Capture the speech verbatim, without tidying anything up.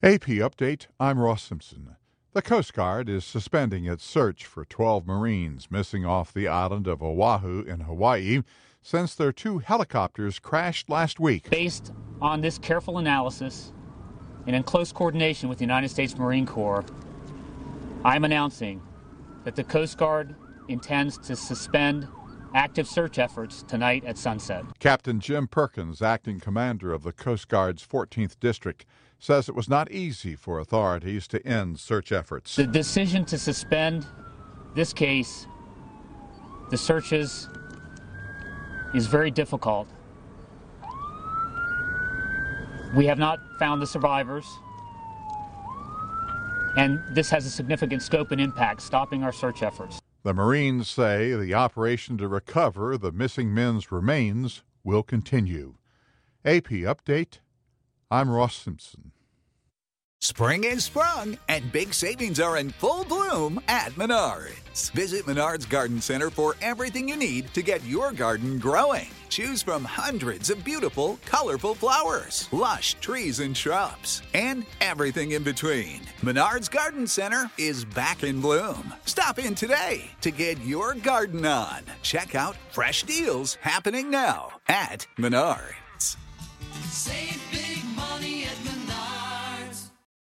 A P Update, I'm Ross Simpson. The Coast Guard is suspending its search for twelve Marines missing off the island of Oahu in Hawaii since their two helicopters crashed last week. Based on this careful analysis and in close coordination with the United States Marine Corps, I'm announcing that the Coast Guard intends to suspend active search efforts tonight at sunset. Captain Jim Perkins, acting commander of the Coast Guard's fourteenth District, says it was not easy for authorities to end search efforts. The decision to suspend this case, the searches, is very difficult. We have not found the survivors, and this has a significant scope and impact, stopping our search efforts. The Marines say the operation to recover the missing men's remains will continue. A P Update, I'm Ross Simpson. Spring is sprung, and big savings are in full bloom at Menards. Visit Menards Garden Center for everything you need to get your garden growing. Choose from hundreds of beautiful, colorful flowers, lush trees and shrubs, and everything in between. Menards Garden Center is back in bloom. Stop in today to get your garden on. Check out fresh deals happening now at Menards. Save big.